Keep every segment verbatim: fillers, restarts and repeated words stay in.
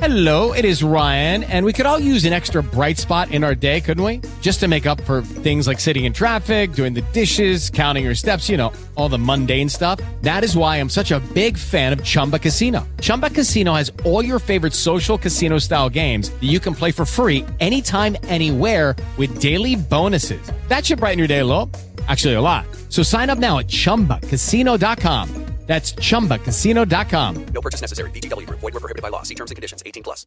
Hello, it is Ryan, and we could all use an extra bright spot in our day, couldn't we? Just to make up for things like sitting in traffic, doing the dishes, counting your steps, you know, all the mundane stuff. That is why I'm such a big fan of Chumba Casino. Chumba Casino has all your favorite social casino-style games that you can play for free anytime, anywhere with daily bonuses. That should brighten your day a little. Actually, a lot. So sign up now at chumba casino dot com. That's chumba casino dot com. No purchase necessary. V G W Group. Void where prohibited by law. See terms and conditions. eighteen plus.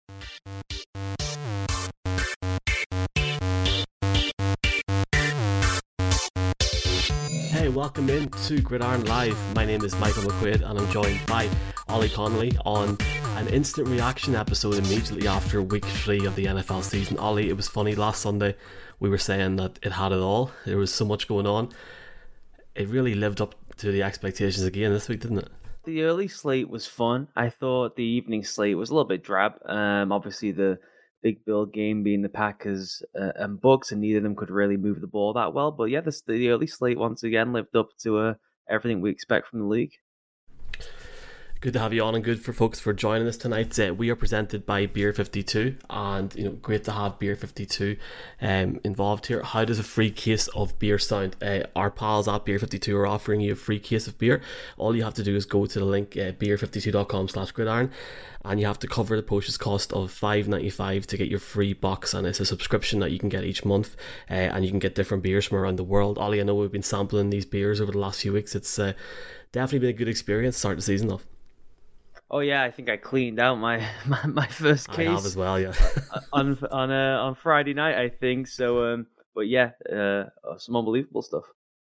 Hey, welcome in to Gridiron Live. My name is Michael McQuaid and I'm joined by Ollie Connolly on an instant reaction episode immediately after week three of the N F L season. Ollie, it was funny, last Sunday we were saying that it had it all. There was so much going on. It really lived up to the expectations again this week, didn't it? The early slate was fun. I thought the evening slate was a little bit drab. Um, obviously, the big Bill game being the Packers uh, and Bucks, and neither of them could really move the ball that well. But yeah, the, the early slate once again lived up to uh, everything we expect from the league. Good to have you on, and good for folks for joining us tonight. Uh, we are presented by Beer fifty-two, and you know, great to have Beer fifty-two um, involved here. How does a free case of beer sound? Uh, our pals at Beer fifty-two are offering you a free case of beer. All you have to do is go to the link uh, beer fifty-two dot com slash gridiron, and you have to cover the purchase cost of five ninety-five to get your free box, and it's a subscription that you can get each month, uh, and you can get different beers from around the world. Ollie, I know we've been sampling these beers over the last few weeks. It's uh, definitely been a good experience starting the season off. Oh yeah, I think I cleaned out my, my, my first case. I have as well, yeah. on on uh, on Friday night, I think. So, um, but yeah, uh, some unbelievable stuff.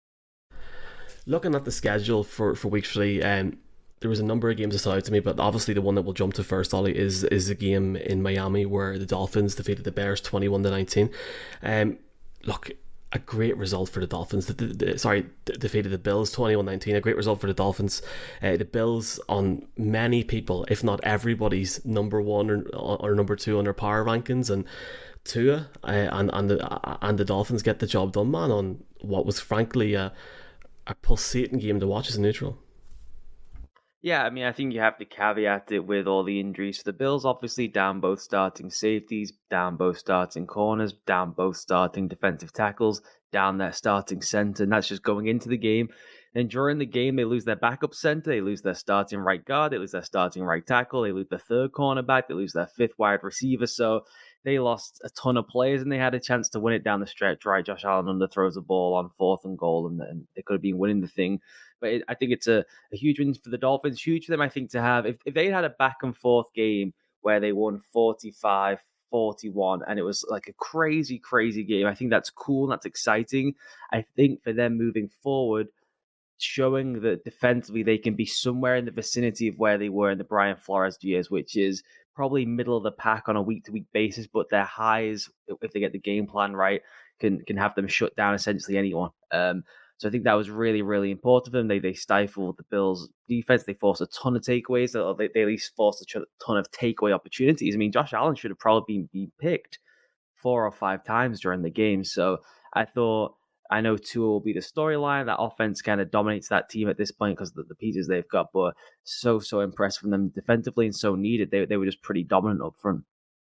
Looking at the schedule for, for week three, um, there was a number of games that stood out to me, but obviously the one that we'll jump to first, Ollie, is is a game in Miami where the Dolphins defeated the Bears twenty-one to nineteen. Um, look. A great result for the Dolphins. The, the, the, sorry, the, defeated the Bills twenty-one nineteen. A great result for the Dolphins. Uh, the Bills, on many people, if not everybody's number one or, or number two on their power rankings, and Tua uh, and and the and the Dolphins get the job done, man, on what was frankly a, a pulsating game to watch as a neutral. Yeah, I mean, I think you have to caveat it with all the injuries for the Bills. Obviously, down both starting safeties, down both starting corners, down both starting defensive tackles, down their starting center, and that's just going into the game. And during the game, they lose their backup center, they lose their starting right guard, they lose their starting right tackle, they lose their third cornerback, they lose their fifth wide receiver. So they lost a ton of players, and they had a chance to win it down the stretch. Right, Josh Allen underthrows the ball on fourth and goal, and, and they could have been winning the thing. But it, I think it's a, a huge win for the Dolphins. Huge for them, I think, to have. If, if they had a back and forth game where they won forty-five forty-one and it was like a crazy, crazy game, I think that's cool and that's exciting. I think for them moving forward, showing that defensively they can be somewhere in the vicinity of where they were in the Brian Flores years, which is probably middle of the pack on a week-to-week basis, but their highs, if they get the game plan right, can can have them shut down essentially anyone. Um, so I think that was really, really important for them. They they stifled the Bills' defense. They forced a ton of takeaways. Or they, they at least forced a ton of takeaway opportunities. I mean, Josh Allen should have probably been, been picked four or five times during the game. So I thought, I know Tua will be the storyline. That offense kind of dominates that team at this point because of the, the pieces they've got. But so, so impressed from them defensively and so needed. They, they were just pretty dominant up front.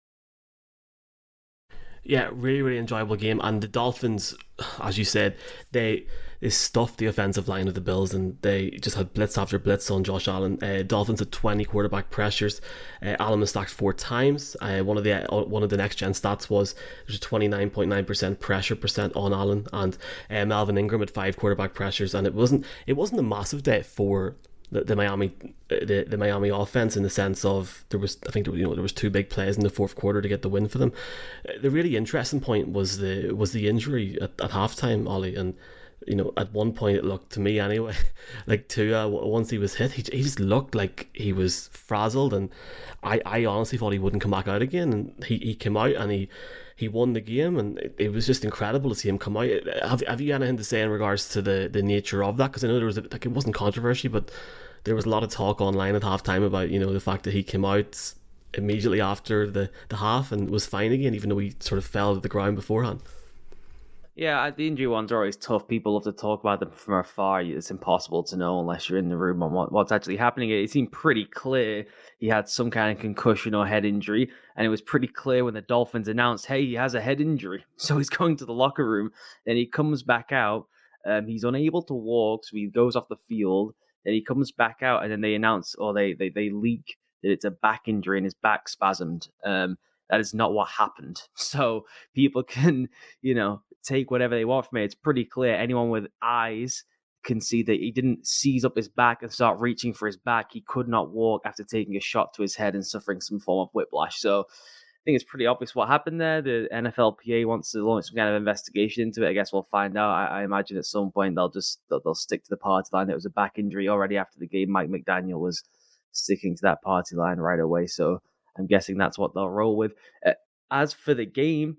Yeah, really, really enjoyable game. And the Dolphins, as you said, they they stuffed the offensive line of the Bills, and they just had blitz after blitz on Josh Allen. Uh, Dolphins had twenty quarterback pressures. Uh, Allen was sacked four times. Uh, one of the uh, one of the next gen stats was there's a twenty-nine point nine percent pressure percent on Allen, and uh, Melvin Ingram had five quarterback pressures. And it wasn't it wasn't a massive day for The, the Miami, the, the Miami offense, in the sense of there was, I think there, you know, there was two big plays in the fourth quarter to get the win for them. The really interesting point was the was the injury at, at halftime, Ollie, and you know, at one point it looked to me anyway, like Tua, once he was hit, he, he just looked like he was frazzled, and I, I honestly thought he wouldn't come back out again, and he, he came out and he he won the game, and it, it was just incredible to see him come out. Have, have you anything to say in regards to the, the nature of that? Because I know there was a, like it wasn't controversy, but there was a lot of talk online at halftime about, you know, the fact that he came out immediately after the, the half and was fine again, even though he sort of fell to the ground beforehand. Yeah, the injury ones are always tough. People love to talk about them from afar. It's impossible to know unless you're in the room on what, what's actually happening. It seemed pretty clear he had some kind of concussion or head injury, and it was pretty clear when the Dolphins announced, hey, he has a head injury. So he's going to the locker room, and he comes back out. Um, he's unable to walk, so he goes off the field. Then he comes back out, and then they announce, or they, they, they leak that it's a back injury and his back spasmed. Um, that is not what happened. So people can, you know, take whatever they want from it. It's pretty clear. Anyone with eyes can see that he didn't seize up his back and start reaching for his back. He could not walk after taking a shot to his head and suffering some form of whiplash. So I think it's pretty obvious what happened there. The N F L P A wants to launch some kind of investigation into it. I guess we'll find out. I, I imagine at some point they'll just they'll, they'll stick to the party line. It was a back injury already after the game. Mike McDaniel was sticking to that party line right away. So I'm guessing that's what they'll roll with. Uh, as for the game,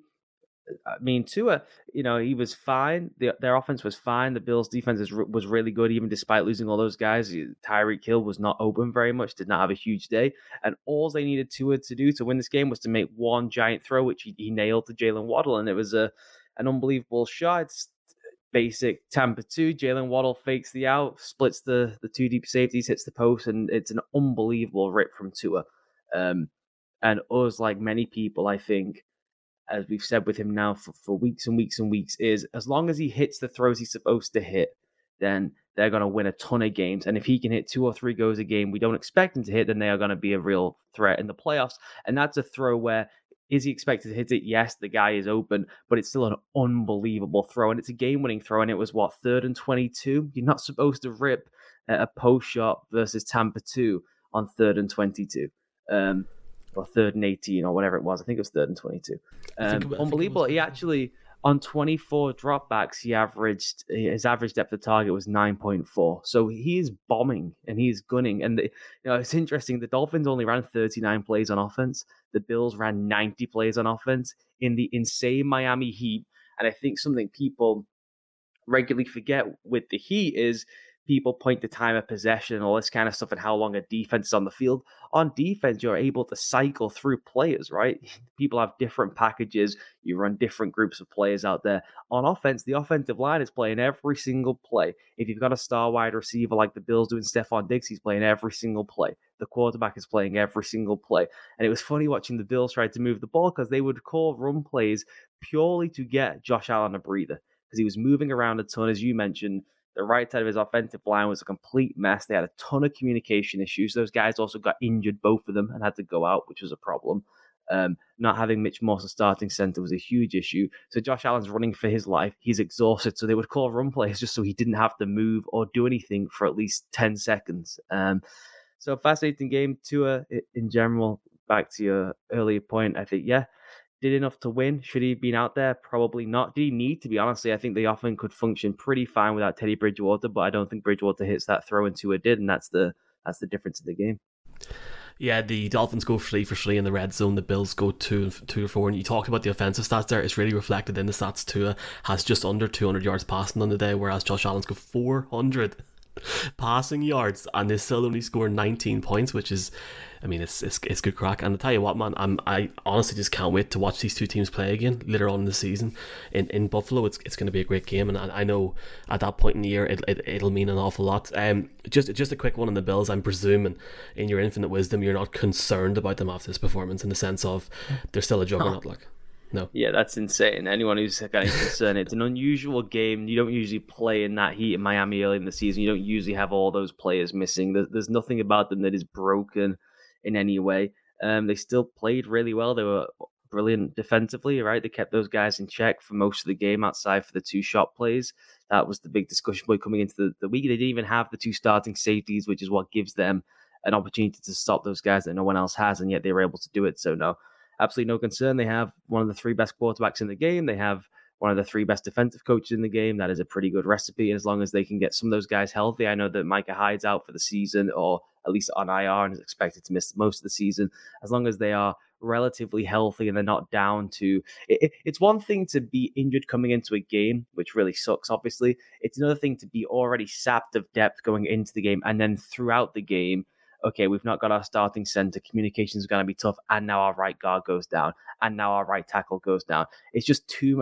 I mean, Tua, you know, he was fine. The, their offense was fine. The Bills' defense is, was really good, even despite losing all those guys. Tyreek Hill was not open very much, did not have a huge day. And all they needed Tua to do to win this game was to make one giant throw, which he, he nailed to Jalen Waddle. And it was a an unbelievable shot. It's basic Tampa two. Jalen Waddle fakes the out, splits the, the two deep safeties, hits the post, and it's an unbelievable rip from Tua. Um, and us, like many people, I think, as we've said with him now for, for weeks and weeks and weeks, is as long as he hits the throws he's supposed to hit, then they're going to win a ton of games. And if he can hit two or three goals a game we don't expect him to hit, then they are going to be a real threat in the playoffs. And that's a throw where, is he expected to hit it? Yes, the guy is open, but it's still an unbelievable throw. And it's a game-winning throw, and it was, what, third and twenty-two? You're not supposed to rip a post shot versus Tampa two on third and twenty-two. Um, or third and eighteen, or whatever it was. I think it was third and twenty-two. Um, unbelievable. He actually, on twenty-four dropbacks, he averaged, his average depth of target was nine point four. So he is bombing and he is gunning. And the, you know, it's interesting. The Dolphins only ran thirty-nine plays on offense. The Bills ran ninety plays on offense in the insane Miami Heat. And I think something people regularly forget with the Heat is people point to time of possession and all this kind of stuff and how long a defense is on the field. On defense, you're able to cycle through players, right? People have different packages. You run different groups of players out there. On offense, the offensive line is playing every single play. If you've got a star wide receiver like the Bills doing Stephon Diggs, he's playing every single play. The quarterback is playing every single play. And it was funny watching the Bills try to move the ball because they would call run plays purely to get Josh Allen a breather because he was moving around a ton, as you mentioned. The right side of his offensive line was a complete mess. They had a ton of communication issues. Those guys also got injured, both of them, and had to go out, which was a problem. Um, not having Mitch Morse as starting center was a huge issue. So Josh Allen's running for his life. He's exhausted. So they would call run plays just so he didn't have to move or do anything for at least ten seconds. Um, so fascinating game. Tua, in general, back to your earlier point, I think, yeah, did enough to win. Should he have been out there? Probably not. Did he need to be? Honestly, I think the offense could function pretty fine without Teddy Bridgewater, but I don't think Bridgewater hits that throw and Tua did, and that's the that's the difference in the game. Yeah, the Dolphins go three for three in the red zone. The Bills go two, two or four. And you talked about the offensive stats there. It's really reflected in the stats. Tua has just under two hundred yards passing on the day, whereas Josh Allen's got four hundred passing yards, and they still only score nineteen points, which is, I mean, it's it's, it's good crack. And I tell you what, man, I'm I honestly just can't wait to watch these two teams play again later on in the season in, in Buffalo. It's it's going to be a great game, and I, I know at that point in the year it, it it'll mean an awful lot. Um, just just a quick one on the Bills. I'm presuming, in your infinite wisdom, you're not concerned about them after this performance, in the sense of they're still a juggernaut, like. No. Yeah, that's insane. Anyone who's got any concern, it's an unusual game. You don't usually play in that heat in Miami early in the season. You don't usually have all those players missing. There's, there's nothing about them that is broken in any way. Um, they still played really well. They were brilliant defensively, right? They kept those guys in check for most of the game outside for the two shot plays. That was the big discussion point coming into the, the week. They didn't even have the two starting safeties, which is what gives them an opportunity to stop those guys that no one else has, and yet they were able to do it. So no, absolutely no concern. They have one of the three best quarterbacks in the game. They have one of the three best defensive coaches in the game. That is a pretty good recipe. And as long as they can get some of those guys healthy, I know that Micah Hyde's out for the season, or at least on I R, and is expected to miss most of the season. As long as they are relatively healthy and they're not down to... It, it's one thing to be injured coming into a game, which really sucks, obviously. It's another thing to be already sapped of depth going into the game, and then throughout the game, okay, we've not got our starting center. Communication is going to be tough. And now our right guard goes down. And now our right tackle goes down. It's just too many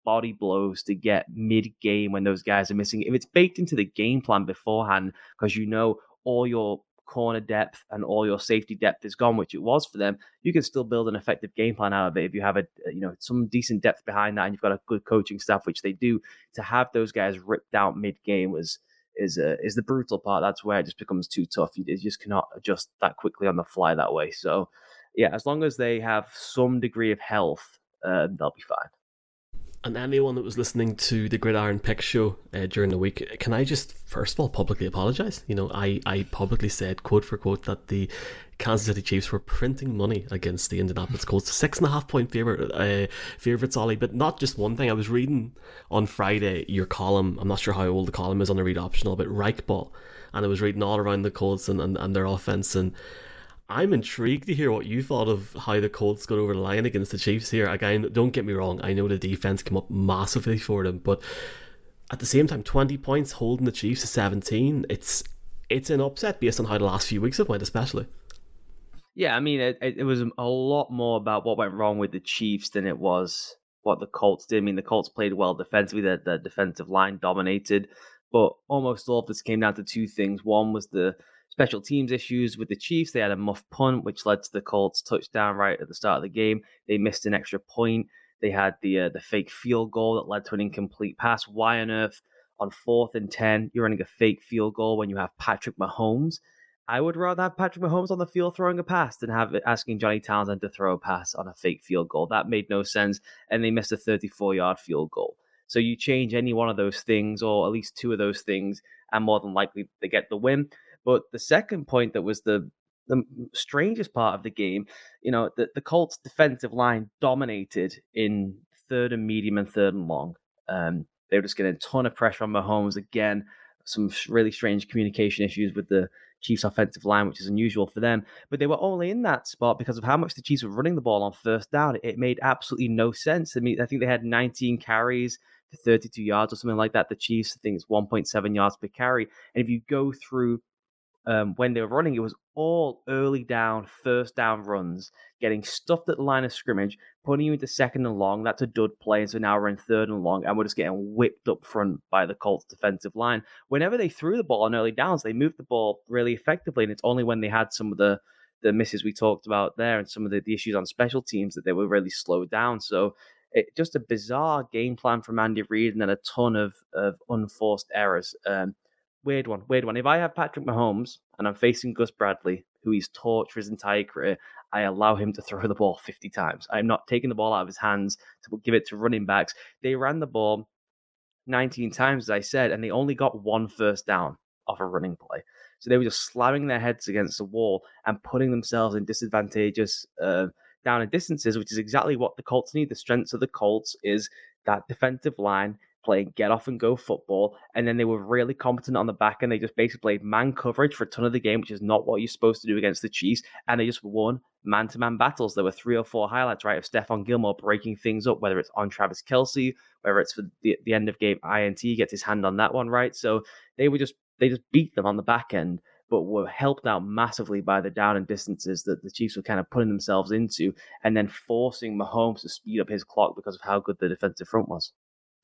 body blows to get mid-game when those guys are missing. If it's baked into the game plan beforehand, because you know all your corner depth and all your safety depth is gone, which it was for them, you can still build an effective game plan out of it if you have a you know some decent depth behind that and you've got a good coaching staff, which they do. To have those guys ripped out mid-game was is uh, is the brutal part. That's where it just becomes too tough. You, you just cannot adjust that quickly on the fly that way. So yeah, as long as they have some degree of health, uh, they'll be fine. And anyone that was listening to the Gridiron Pick show uh, during the week, can I just first of all publicly apologise? You know, I, I publicly said, quote for quote, that the Kansas City Chiefs were printing money against the Indianapolis Colts. Six and a half point favourite, uh, favourites, Ollie. But not just one thing. I was reading on Friday your column. I'm not sure how old the column is on the Read Optional, but Reich Ball. And I was reading all around the Colts and, and, and their offence. And I'm intrigued to hear what you thought of how the Colts got over the line against the Chiefs here. Again, don't get me wrong, I know the defense came up massively for them, but at the same time, twenty points holding the Chiefs to seventeen, it's it's an upset based on how the last few weeks have went, especially. Yeah, I mean, it, it was a lot more about what went wrong with the Chiefs than it was what the Colts did. I mean, the Colts played well defensively, the, the defensive line dominated, but almost all of this came down to two things. One was the special teams issues with the Chiefs. They had a muff punt, which led to the Colts touchdown right at the start of the game. They missed an extra point. They had the uh, the fake field goal that led to an incomplete pass. Why on earth, on fourth and ten, you're running a fake field goal when you have Patrick Mahomes? I would rather have Patrick Mahomes on the field throwing a pass than have it asking Johnny Townsend to throw a pass on a fake field goal. That made no sense, and they missed a thirty-four-yard field goal. So you change any one of those things, or at least two of those things, and more than likely they get the win. But the second point that was the the strangest part of the game, you know, the, the Colts defensive line dominated in third and medium and third and long. Um, they were just getting a ton of pressure on Mahomes. Again, some really strange communication issues with the Chiefs offensive line, which is unusual for them. But they were only in that spot because of how much the Chiefs were running the ball on first down. It made absolutely no sense. I mean, I think they had nineteen carries to thirty-two yards or something like that. The Chiefs, I think it's one point seven yards per carry. And if you go through Um, when they were running, it was all early down, first down runs, getting stuffed at the line of scrimmage, putting you into second and long. That's a dud play, and so now we're in third and long, and we're just getting whipped up front by the Colts defensive line. Whenever they threw the ball on early downs, they moved the ball really effectively, and it's only when they had some of the, the misses we talked about there and some of the, the issues on special teams that they were really slowed down. So it just a bizarre game plan from Andy Reid, and then a ton of, of unforced errors. Um, Weird one, weird one. If I have Patrick Mahomes and I'm facing Gus Bradley, who he's torched for his entire career, I allow him to throw the ball fifty times. I'm not taking the ball out of his hands to give it to running backs. They ran the ball nineteen times, as I said, and they only got one first down off a running play. So they were just slamming their heads against the wall and putting themselves in disadvantageous uh, down and distances, which is exactly what the Colts need. The strengths of the Colts is that defensive line playing get off and go football, and then they were really competent on the back end. They just basically played man coverage for a ton of the game, which is not what you're supposed to do against the Chiefs, and they just won man-to-man battles. There were three or four highlights, right, of Stephon Gilmore breaking things up, whether it's on Travis Kelce, whether it's for the, the end of game I N T, gets his hand on that one, right? So they were just they just beat them on the back end, but were helped out massively by the down and distances that the Chiefs were kind of putting themselves into, and then forcing Mahomes to speed up his clock because of how good the defensive front was.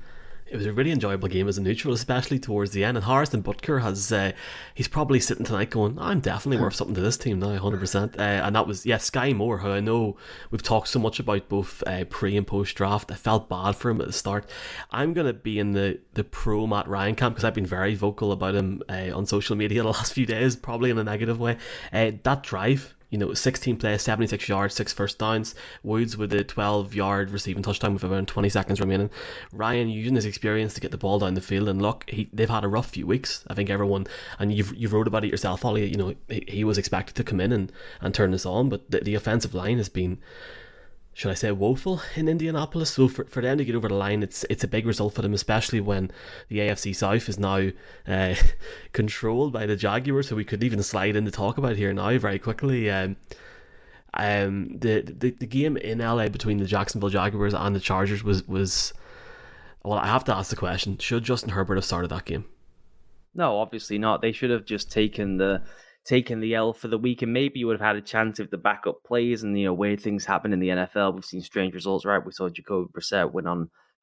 It was a really enjoyable game as a neutral, especially towards the end. And Harrison Butker has, uh, he's probably sitting tonight going, I'm definitely worth something to this team now, one hundred percent. Uh, and that was, yeah, Sky Moore, who I know we've talked so much about both uh, pre and post draft. I felt bad for him at the start. I'm going to be in the, the pro Matt Ryan camp because I've been very vocal about him uh, on social media the last few days, probably in a negative way. Uh, that drive, you know, sixteen plays, seventy-six yards, six first downs. Woods with a twelve-yard receiving touchdown with around twenty seconds remaining. Ryan using his experience to get the ball down the field, and look, he, they've had a rough few weeks. I think everyone, and you've you've wrote about it yourself, Ollie. You know, he, he was expected to come in and, and turn this on, but the, the offensive line has been, should I say, woeful in Indianapolis. So for, for them to get over the line, it's it's a big result for them, especially when the A F C South is now uh, controlled by the Jaguars, who we could even slide in to talk about here now very quickly. Um, um, the, the the game in L A between the Jacksonville Jaguars and the Chargers was, was, well, I have to ask the question, should Justin Herbert have started that game? No, obviously not. They should have just taken the... taken the L for the week, and maybe you would have had a chance if the backup plays and, you know, weird things happen in the N F L. We've seen strange results, right? We saw Jacoby Brissett win on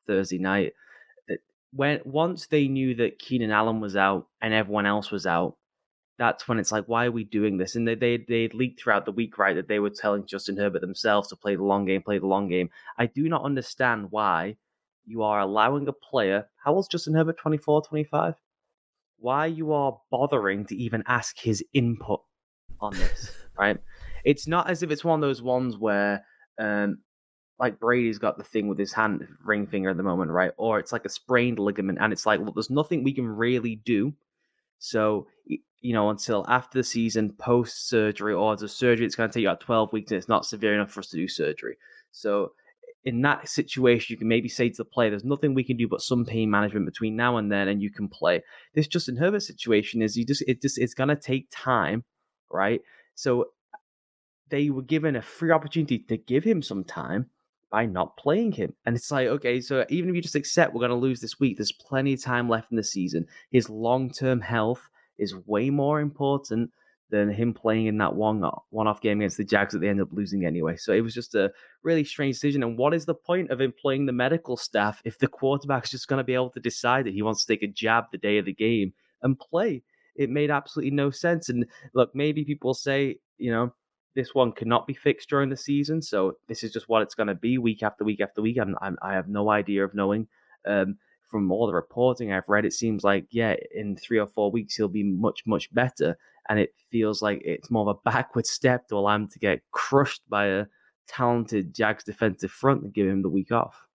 Thursday night. That when once they knew that Keenan Allen was out and everyone else was out, that's when it's like, why are we doing this? And they they they leaked throughout the week, right, that they were telling Justin Herbert themselves to play the long game, play the long game. I do not understand why you are allowing a player. How old's Justin Herbert? twenty-four, twenty-five? Why you are bothering to even ask his input on this, right? It's not as if it's one of those ones where, um, like Brady's got the thing with his hand, ring finger at the moment, right? Or it's like a sprained ligament, and it's like, well, there's nothing we can really do. So, you know, until after the season, post surgery, or the surgery, it's going to take you about twelve weeks, and it's not severe enough for us to do surgery. So, in that situation, you can maybe say to the player, there's nothing we can do but some pain management between now and then, and you can play. This Justin Herbert situation is you just it just it's gonna take time, right? So they were given a free opportunity to give him some time by not playing him. And it's like, okay, so even if you just accept we're gonna lose this week, there's plenty of time left in the season. His long-term health is way more important than him playing in that one one-off game against the Jags that they end up losing anyway. So it was just a really strange decision. And what is the point of employing the medical staff if the quarterback's just going to be able to decide that he wants to take a jab the day of the game and play? It made absolutely no sense. And look, maybe people say, you know, this one cannot be fixed during the season, so this is just what it's going to be week after week after week. I'm, I'm, I have no idea of knowing. Um, from all the reporting I've read, it seems like, yeah, in three or four weeks, he'll be much, much better. And it feels like it's more of a backward step to allow him to get crushed by a talented Jags defensive front and give him the week off.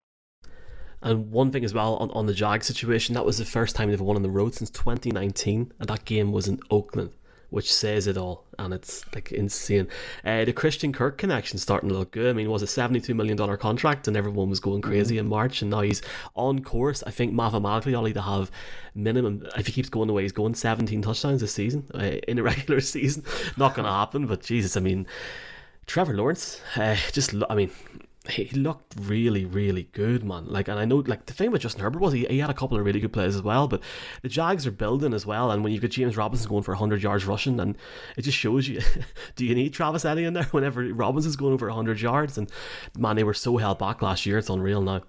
And one thing as well on, on the Jags situation, that was the first time they've won on the road since twenty nineteen, and that game was in Oakland, which says it all, and it's like insane. Uh, the Christian Kirk connection starting to look good. I mean, it was a seventy-two million dollars contract, and everyone was going crazy mm-hmm. in March, and now he's on course. I think mathematically, only to have minimum, if he keeps going the way he's going, seventeen touchdowns this season uh, in a regular season. Not going to happen, but Jesus, I mean, Trevor Lawrence, uh, just, I mean, he looked really, really good, man. Like, and I know, like, the thing with Justin Herbert was he, he had a couple of really good plays as well, but the Jags are building as well, and when you've got James Robinson going for one hundred yards rushing, and it just shows you, do you need Travis Etienne in there whenever Robinson's going over one hundred yards? And man, they were so held back last year, it's unreal now.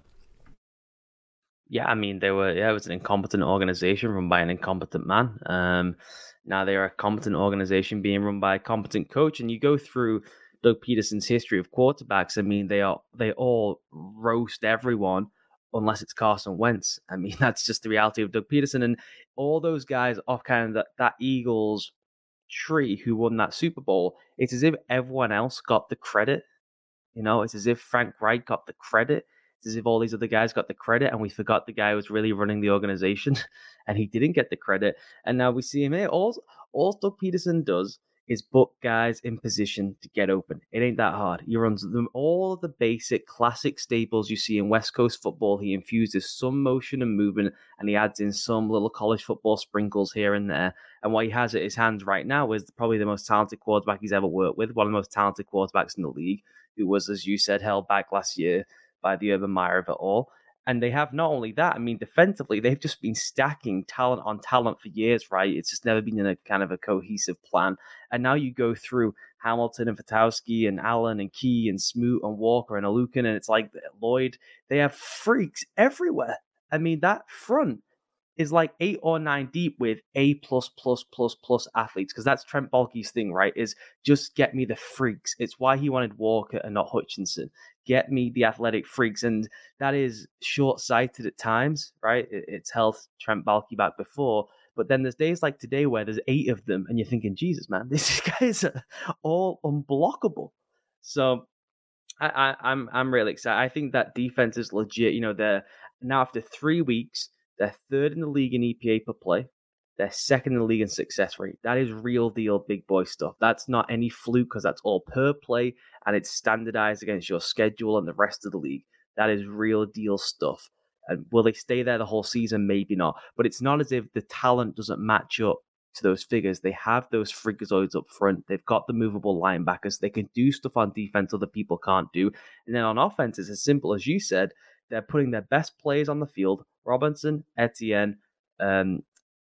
Yeah, I mean, they were, yeah, it was an incompetent organization run by an incompetent man. Um, now they are a competent organization being run by a competent coach, and you go through Doug Peterson's history of quarterbacks. I mean, they are they all roast everyone unless it's Carson Wentz. I mean, that's just the reality of Doug Peterson. And all those guys off kind of that, that Eagles tree who won that Super Bowl, it's as if everyone else got the credit. You know, it's as if Frank Reich got the credit. It's as if all these other guys got the credit, and we forgot the guy who was really running the organization, and he didn't get the credit. And now we see him here. All, all Doug Peterson does is book guys in position to get open. It ain't that hard. He runs them all of the basic classic staples you see in West Coast football. He infuses some motion and movement, and he adds in some little college football sprinkles here and there. And what he has at his hands right now is probably the most talented quarterback he's ever worked with, one of the most talented quarterbacks in the league, who was, as you said, held back last year by the Urban Meyer of it all. And they have not only that, I mean, defensively, they've just been stacking talent on talent for years, right? It's just never been in a kind of a cohesive plan. And now you go through Hamilton and Fatowski and Allen and Key and Smoot and Walker and Alukin, and it's like Lloyd. They have freaks everywhere. I mean, that front is like eight or nine deep with A plus plus plus plus athletes, because that's Trent Baalke's thing, right? Is just get me the freaks. It's why he wanted Walker and not Hutchinson. Get me the athletic freaks, and that is short-sighted at times, right? It's held Trent Baalke back before, but then there's days like today where there's eight of them, and you're thinking, Jesus, man, these guys are all unblockable. So I, I, I'm I'm really excited. I think that defense is legit. You know, they're now after three weeks. They're third in the league in E P A per play. They're second in the league in success rate. That is real deal big boy stuff. That's not any fluke, because that's all per play, and it's standardized against your schedule and the rest of the league. That is real deal stuff. And will they stay there the whole season? Maybe not. But it's not as if the talent doesn't match up to those figures. They have those freakazoids up front. They've got the movable linebackers. They can do stuff on defense other people can't do. And then on offense, it's as simple as you said. They're putting their best players on the field. Robinson, Etienne, um,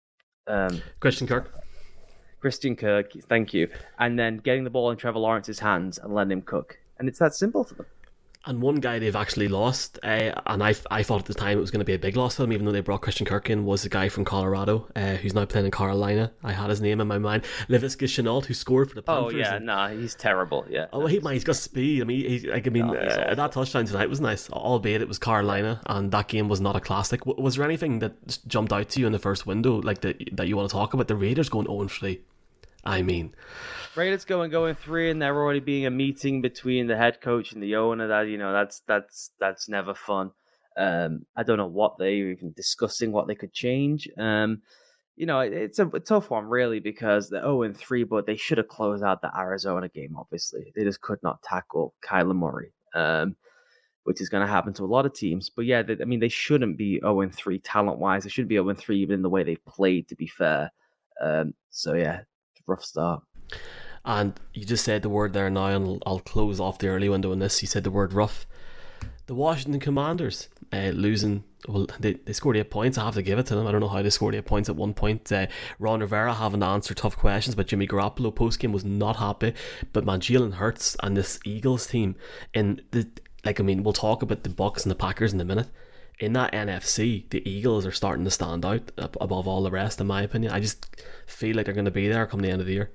um, Christian Kirk. Christian Kirk, thank you. And then getting the ball in Trevor Lawrence's hands and letting him cook. And it's that simple for them. And one guy they've actually lost, uh, and I, I thought at the time it was going to be a big loss for them, even though they brought Christian Kirk in, was the guy from Colorado, uh, who's now playing in Carolina. I had his name in my mind. Laviska Shenault, who scored for the Panthers. Oh, yeah, and, nah, he's terrible, yeah. Oh, he, man, he's got speed. I mean, he, like, I mean, no, uh, that touchdown tonight was nice, albeit it was Carolina, and that game was not a classic. W- was there anything that jumped out to you in the first window, like, the, that you want to talk about? The Raiders going oh and three. I mean... Raiders going going three, and there already being a meeting between the head coach and the owner. That you know, that's that's that's never fun. Um, I don't know what they're even discussing, what they could change. Um, you know, it, it's a, a tough one really because they're zero and three, but they should have closed out the Arizona game. Obviously, they just could not tackle Kyler Murray, um, which is going to happen to a lot of teams. But yeah, they, I mean, they shouldn't be zero and three talent wise. They shouldn't be zero and three even in the way they've played. To be fair, um, so yeah, rough start. And you just said the word there now, and I'll close off the early window on this. You said the word rough. The Washington Commanders uh, losing, well, they, they scored eight points. I have to give it to them. I don't know how they scored eight points at one point. Uh, Ron Rivera having to answer tough questions, but Jimmy Garoppolo post-game was not happy. But man, Jalen Hurts and this Eagles team, in the, like, I mean, we'll talk about the Bucs and the Packers in a minute. In that N F C, the Eagles are starting to stand out above all the rest, in my opinion. I just feel like they're going to be there come the end of the year.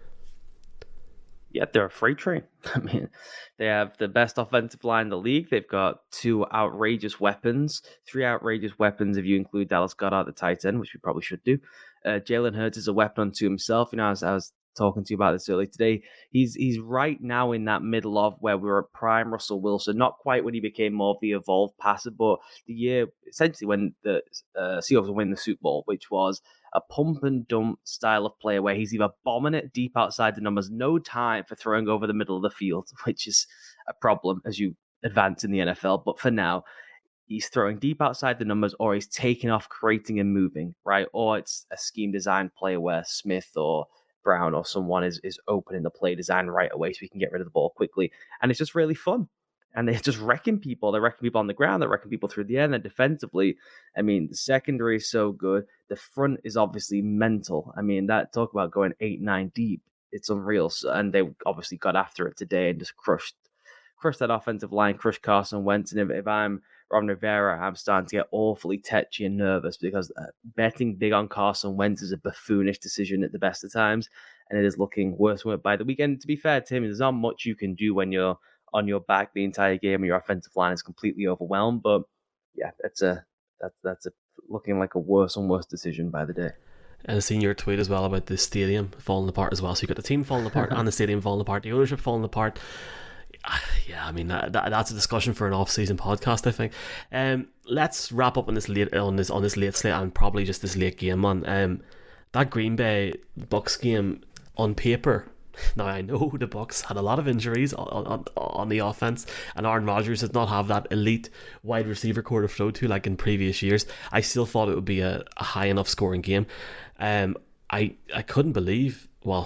Yeah, they're a freight train. I mean, they have the best offensive line in the league. They've got two outrageous weapons, three outrageous weapons if you include Dallas Goedert, the tight end, which we probably should do. Uh, Jalen Hurts is a weapon unto himself. You know, as I was talking to you about this earlier today, he's he's right now in that middle of where we were at prime Russell Wilson. Not quite when he became more of the evolved passer, but the year essentially when the uh, Seahawks were winning the Super Bowl, which was a pump and dump style of player where he's either bombing it deep outside the numbers, no time for throwing over the middle of the field, which is a problem as you advance in the N F L. But for now, he's throwing deep outside the numbers, or he's taking off, creating and moving, right? Or it's a scheme design play where Smith or Brown or someone is, is opening the play design right away so we can get rid of the ball quickly. And it's just really fun. And they're just wrecking people. They're wrecking people on the ground. They're wrecking people through the air. And then defensively, I mean, the secondary is so good. The front is obviously mental. I mean, that talk about going eight, nine deep. It's unreal. So, and they obviously got after it today and just crushed crushed that offensive line, crushed Carson Wentz. And if, if I'm Ron Rivera, I'm starting to get awfully tetchy and nervous because uh, betting big on Carson Wentz is a buffoonish decision at the best of times. And it is looking worse by the weekend. To be fair to him, there's not much you can do when you're on your back the entire game and your offensive line is completely overwhelmed. But yeah, that's a that's that's a looking like a worse and worse decision by the day. And I've seen your tweet as well about the stadium falling apart as well. So you got the team falling apart and the stadium falling apart, the ownership falling apart. Yeah, I mean that, that that's a discussion for an off-season podcast, I think. Um, let's wrap up on this late on this on this late slate and probably just this late game, man. Um, that Green Bay Bucs game on paper. Now, I know the Bucs had a lot of injuries on, on, on the offense, and Aaron Rodgers does not have that elite wide receiver core to throw to like in previous years. I still thought it would be a, a high enough scoring game. Um, I I couldn't believe. Well,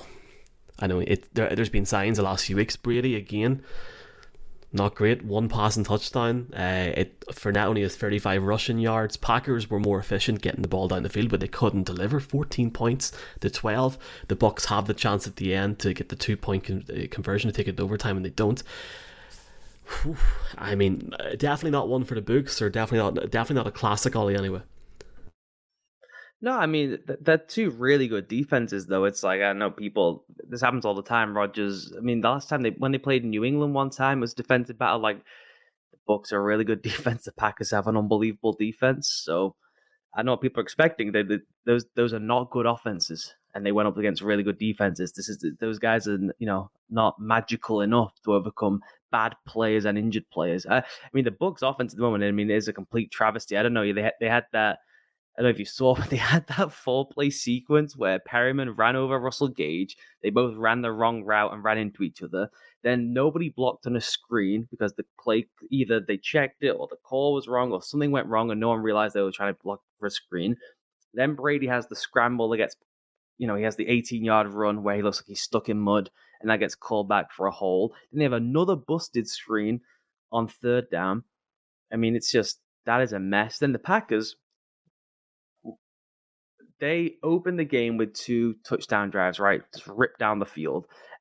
I know it. There, there's been signs the last few weeks. Brady again, not great. One passing touchdown. Uh, it Fournette only has thirty-five rushing yards. Packers were more efficient getting the ball down the field, but they couldn't deliver. fourteen points to twelve. The Bucs have the chance at the end to get the two point con- conversion to take it to overtime, and they don't. Whew. I mean, definitely not one for the books, or definitely not definitely not a classic Ollie anyway. No, I mean, th- they're two really good defenses, though. It's like, I know people, this happens all the time. Rodgers, I mean, the last time they, when they played in New England one time, it was defensive battle. Like, the Bucs are a really good defense. The Packers have an unbelievable defense. So, I know what people are expecting. They, they, those those are not good offenses, and they went up against really good defenses. This is Those guys are, you know, not magical enough to overcome bad players and injured players. I, I mean, the Bucs offense at the moment, I mean, is a complete travesty. I don't know, they had, they had that, I don't know if you saw, but they had that four-play sequence where Perryman ran over Russell Gage. They both ran the wrong route and ran into each other. Then nobody blocked on a screen because the play, either they checked it or the call was wrong or something went wrong and no one realized they were trying to block for a screen. Then Brady has the scramble that gets, you know, he has the eighteen-yard run where he looks like he's stuck in mud and that gets called back for a hole. Then they have another busted screen on third down. I mean, it's just, that is a mess. Then the Packers, they opened the game with two touchdown drives, right? Just ripped down the field.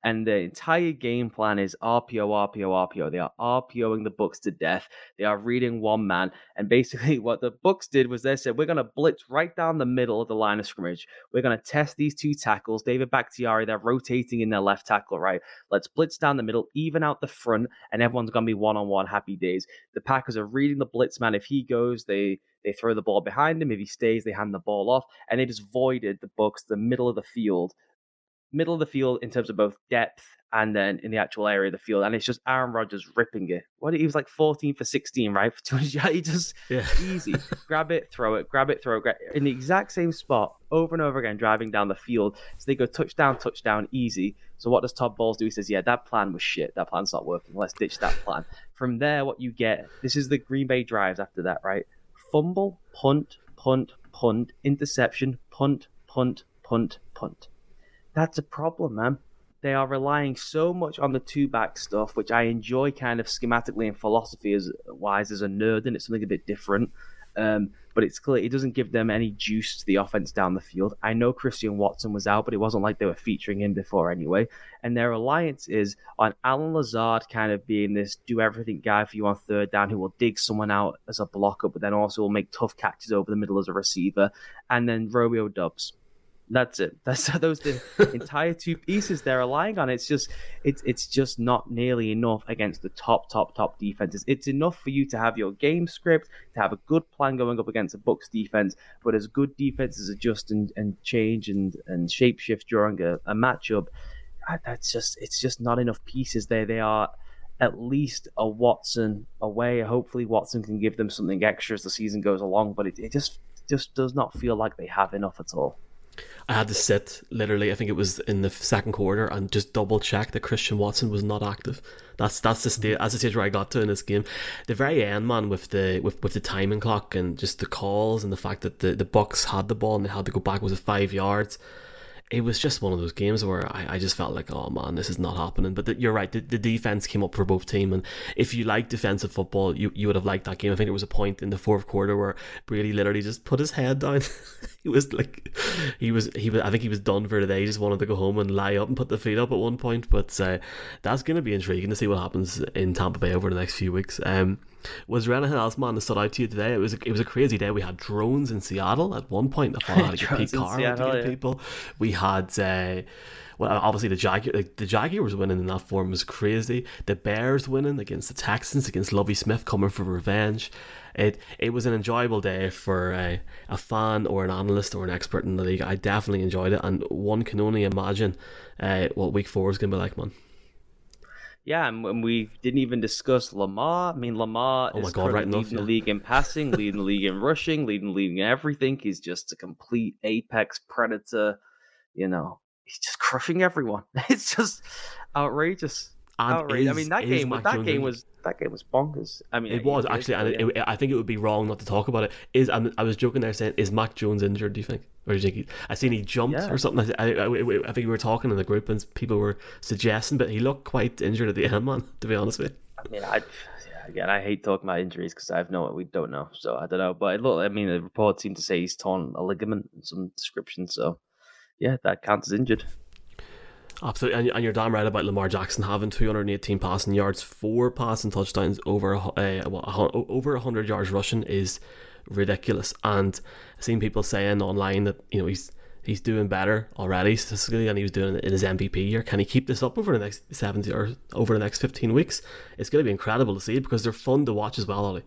And the entire game plan is R P O, R P O, R P O. They are RPOing the Bucs to death. They are reading one man. And basically what the Bucs did was they said, we're going to blitz right down the middle of the line of scrimmage. We're going to test these two tackles. David Bakhtiari, they're rotating in their left tackle, right? Let's blitz down the middle, even out the front, and everyone's going to be one-on-one happy days. The Packers are reading the blitz man. If he goes, they they throw the ball behind him. If he stays, they hand the ball off. And they just voided the Bucs, the middle of the field, middle of the field in terms of both depth and then in the actual area of the field. And it's just Aaron Rodgers ripping it. What he was like fourteen for sixteen, right? For two hundred yards. He just yeah. easy. Grab it, throw it, grab it, throw it. Grab it. In the exact same spot over and over again, driving down the field. So they go touchdown, touchdown, easy. So what does Todd Bowles do? He says, yeah, that plan was shit. That plan's not working. Let's ditch that plan. From there, what you get, this is the Green Bay drives after that, right? Fumble, punt, punt, punt, interception, punt, punt, punt, punt. That's a problem, man. They are relying so much on the two-back stuff, which I enjoy kind of schematically and philosophy-wise as a nerd, and it's something a bit different. Um, but it's clear it doesn't give them any juice to the offense down the field. I know Christian Watson was out, but it wasn't like they were featuring him before anyway. And their reliance is on Alan Lazard kind of being this do-everything guy for you on third down who will dig someone out as a blocker, but then also will make tough catches over the middle as a receiver. And then Romeo Doubs. That's it. That's those the entire two pieces they're relying on. It's just it's it's just not nearly enough against the top, top, top defenses. It's enough for you to have your game script, to have a good plan going up against a Bucs defense, but as good defenses adjust and, and change and, and shapeshift during a, a matchup, that's just it's just not enough pieces there. They are at least a Watson away. Hopefully Watson can give them something extra as the season goes along, but it, it just just does not feel like they have enough at all. I had to sit literally, I think it was in the second quarter, and just double check that Christian Watson was not active. That's that's the state that's the stage where I got to in this game. The very end, man, with the with, with the timing clock and just the calls and the fact that the, the Bucs had the ball and they had to go back, was it five yards? It was just one of those games where I, I just felt like, oh man, this is not happening. But the, you're right, the, the defense came up for both teams, and if you like defensive football, you, you would have liked that game. I think there was a point in the fourth quarter where Brady literally just put his head down. he was like, he was he was. I think he was done for today. He just wanted to go home and lie up and put the feet up at one point. But uh, that's going to be intriguing to see what happens in Tampa Bay over the next few weeks. Um, was there anything else, man, that stood out to you today? It was a, it was a crazy day. We had drones in Seattle at one point. I thought I had to get Pete Carr to get yeah. people. We had, uh, well, obviously the Jag like, the Jaguars winning in that form was crazy. The Bears winning against the Texans, against Lovie Smith coming for revenge. It it was an enjoyable day for uh, a fan or an analyst or an expert in the league. I definitely enjoyed it, and one can only imagine uh, what week four is going to be like, man. Yeah, and we didn't even discuss Lamar. I mean, Lamar oh is my God, right leading enough, the yeah. league in passing, leading the league in rushing, leading the league in everything. He's just a complete apex predator. You know, he's just crushing everyone. It's just outrageous. And outrageous. is, I mean, that game, Mac that Jones game in- was that game was bonkers. I mean, It was actually, and it, it, I think it would be wrong not to talk about it. Is I, I was joking there saying, is Mac Jones injured? Do you think, or do you think he, I seen he jumped Yeah. or something? I, I, I, I think we were talking in the group and people were suggesting, but he looked quite injured at the end, man. To be honest with you. I mean, I yeah, again, I hate talking about injuries because I have no, we don't know, so I don't know. But look, I mean, the report seemed to say he's torn a ligament in some description, so yeah, that counts as injured. Absolutely, and, and you're damn right about Lamar Jackson having two hundred eighteen passing yards, four passing touchdowns, over uh, well, over one hundred yards rushing is ridiculous. And I've seen people saying online that, you know, he's he's doing better already statistically than he was doing in his M V P year. Can he keep this up over the next seventy or over the next fifteen weeks? It's going to be incredible to see because they're fun to watch as well, Ollie.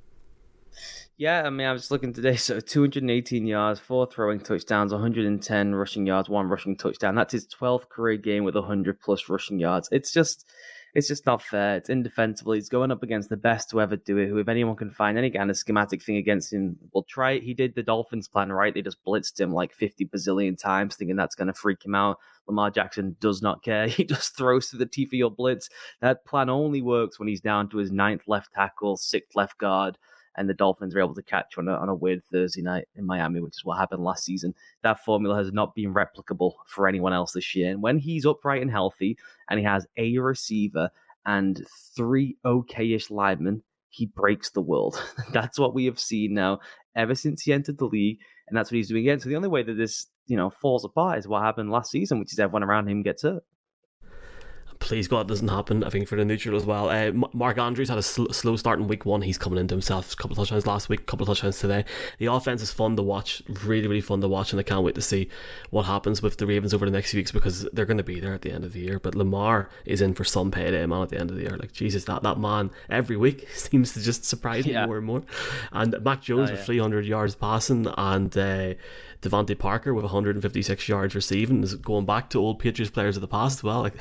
Yeah, I mean, I was looking today, so two hundred eighteen yards, four throwing touchdowns, one hundred ten rushing yards, one rushing touchdown. That's his twelfth career game with one hundred plus rushing yards. It's just, it's just not fair. It's indefensible. He's going up against the best to ever do it, who, if anyone can find any kind of schematic thing against him, will try it. He did the Dolphins plan, right? They just blitzed him like fifty bazillion times, thinking that's going to freak him out. Lamar Jackson does not care. He just throws to the teeth of your blitz. That plan only works when he's down to his ninth left tackle, sixth left guard, and the Dolphins were able to catch on a, on a weird Thursday night in Miami, which is what happened last season. That formula has not been replicable for anyone else this year. And when he's upright and healthy, and he has a receiver and three okay-ish linemen, he breaks the world. That's what we have seen now ever since he entered the league, and that's what he's doing again. So the only way that this, you know, falls apart is what happened last season, which is everyone around him gets hurt. Please God, it doesn't happen. I think for the neutral as well. Uh, Mark Andrews had a sl- slow start in week one. He's coming into himself. A couple of touchdowns last week, a couple of touchdowns today. The offense is fun to watch, really, really fun to watch, and I can't wait to see what happens with the Ravens over the next few weeks because they're going to be there at the end of the year. But Lamar is in for some payday, man, at the end of the year. Like, Jesus, that, that man every week seems to just surprise me yeah. more and more. And Mac Jones oh, yeah. with three hundred yards passing, and uh, Devontae Parker with one hundred fifty-six yards receiving is going back to old Patriots players of the past as well. Like.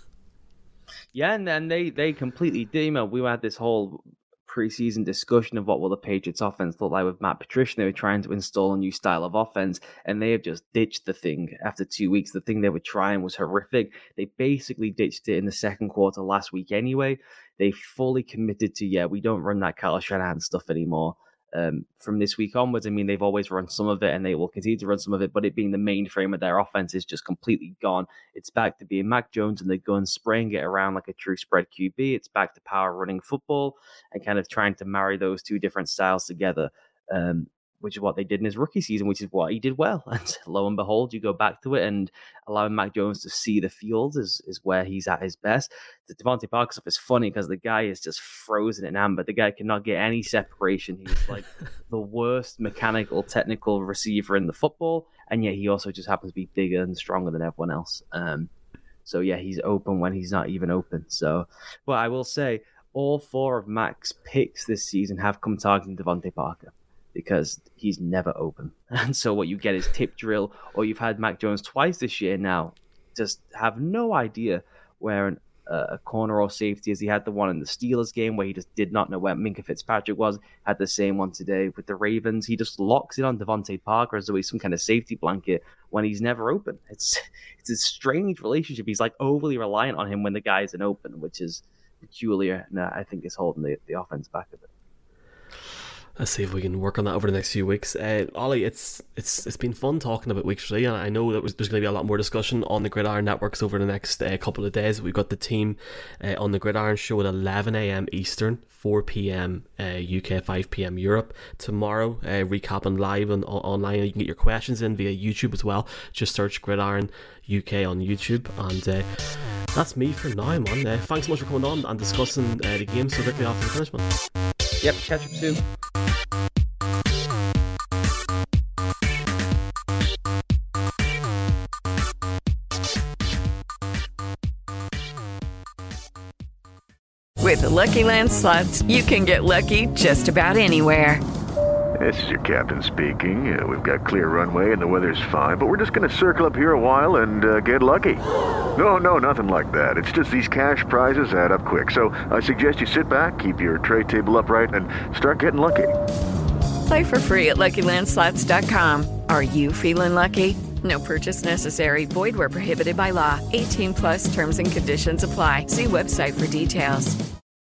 Yeah, and then they, they completely did. You know, we had this whole preseason discussion of what will the Patriots offense look like with Matt Patricia. They were trying to install a new style of offense, and they have just ditched the thing after two weeks. The thing they were trying was horrific. They basically ditched it in the second quarter last week anyway. They fully committed to, yeah, we don't run that Kyle Shanahan stuff anymore. Um, from this week onwards, I mean, they've always run some of it and they will continue to run some of it, but it being the main frame of their offense is just completely gone. It's back to being Mac Jones and the gun, spraying it around like a true spread Q B. It's back to power running football and kind of trying to marry those two different styles together, um, which is what they did in his rookie season, which is what he did well. And lo and behold, you go back to it, and allowing Mac Jones to see the field is, is where he's at his best. The Devontae Parker stuff is funny because the guy is just frozen in amber. The guy cannot get any separation. He's like the worst mechanical, technical receiver in the football, and yet he also just happens to be bigger and stronger than everyone else. Um, so yeah, he's open when he's not even open. So, but I will say, all four of Mac's picks this season have come targeting Devontae Parker, because he's never open. And so what you get is tip drill, or you've had Mac Jones twice this year now, just have no idea where an, uh, a corner or safety is. He had the one in the Steelers game where he just did not know where Minkah Fitzpatrick was, had the same one today with the Ravens. He just locks it on Devontae Parker as though he's some kind of safety blanket when he's never open. It's it's a strange relationship. He's like overly reliant on him when the guy isn't open, which is peculiar, and uh, I think is holding the, the offense back a bit. Let's see if we can work on that over the next few weeks. Uh, Ollie, it's it's it's been fun talking about week three, and I know that there's going to be a lot more discussion on the Gridiron Networks over the next uh, couple of days. We've got the team uh, on the Gridiron show at eleven a.m. Eastern, four p.m. Uh, U K, five p.m. Europe. Tomorrow, uh, recapping live on, on, online. You can get your questions in via YouTube as well. Just search Gridiron U K on YouTube, and uh, that's me for now, man. Uh, thanks so much for coming on and discussing uh, the game so quickly after the finish, man. Yep, catch up soon. With the Lucky Land Slots, you can get lucky just about anywhere. This is your captain speaking. Uh, we've got clear runway and the weather's fine, but we're just going to circle up here a while and uh, get lucky. No, no, nothing like that. It's just these cash prizes add up quick. So I suggest you sit back, keep your tray table upright, and start getting lucky. Play for free at Lucky Land Slots dot com. Are you feeling lucky? No purchase necessary. Void where prohibited by law. eighteen plus terms and conditions apply. See website for details.